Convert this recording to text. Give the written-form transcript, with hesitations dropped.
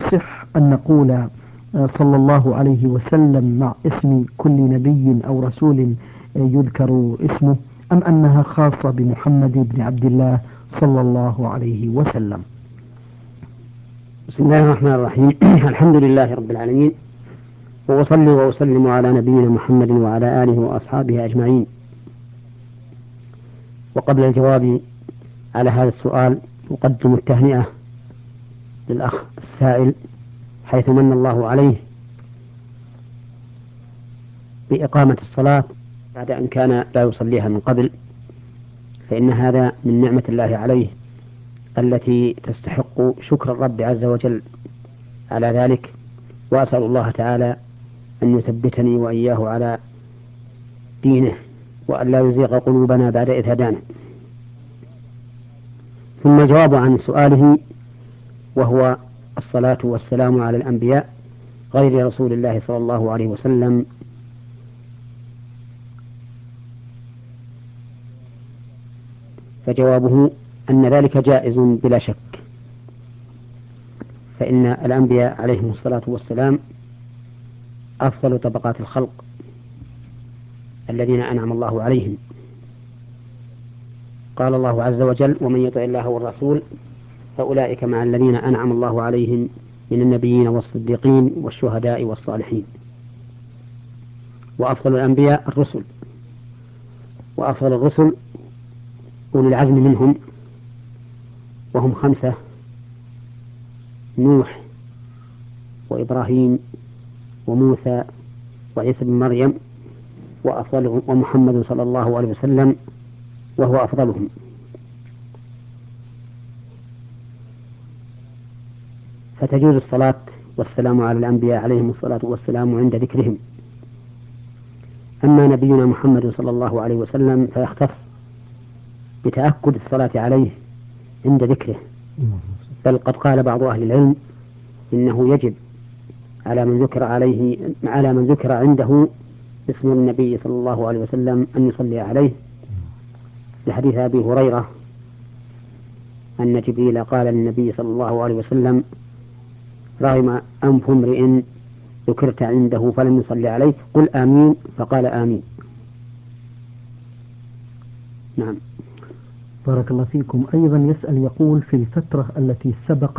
يصح أن نقول صلى الله عليه وسلم مع اسم كل نبي أو رسول يذكر اسمه، أم أنها خاصة بمحمد بن عبد الله صلى الله عليه وسلم؟ بسم الله الرحمن الرحيم. الحمد لله رب العالمين، وأصلي وأسلم على نبينا محمد وعلى آله وأصحابه أجمعين. وقبل الجواب على هذا السؤال أقدم التهنئة للأخ السائل، حيث من الله عليه بإقامة الصلاة بعد أن كان لا يصليها من قبل، فإن هذا من نعمة الله عليه التي تستحق شكر الرب عز وجل على ذلك. وأسأل الله تعالى أن يثبتني وإياه على دينه، وأن لا يزيغ قلوبنا بعد إذ هدانا. ثم الجواب عن سؤاله، وهو الصلاة والسلام على الأنبياء غير رسول الله صلى الله عليه وسلم. فجوابه أن ذلك جائز بلا شك، فإن الأنبياء عليهم الصلاة والسلام أفضل طبقات الخلق الذين أنعم الله عليهم. قال الله عز وجل: ومن يطع الله والرسول فأولئك مع الذين أنعم الله عليهم من النبيين والصديقين والشهداء والصالحين. وأفضل الأنبياء الرسل، وأفضل الرسل أولي العزم منهم، وهم 5: نوح وإبراهيم وموسى وعيسى بن مريم، وأفضلهم ومحمد صلى الله عليه وسلم وهو أفضلهم. فتجوز الصلاة والسلام على الأنبياء عليهم الصلاة والسلام عند ذكرهم. أما نبينا محمد صلى الله عليه وسلم فيختص بتأكد الصلاة عليه عند ذكره، بل قد قال بعض أهل العلم إنه يجب على من ذكر عنده اسم النبي صلى الله عليه وسلم أن يصلي عليه، لحديث أبي هريرة أن جبريل قال للنبي صلى الله عليه وسلم: رغم أنف امرئ ذكرت عنده فلم يصلي عليه، قل آمين، فقال آمين. نعم. بارك الله فيكم. أيضا يسأل يقول: في الفترة التي سبق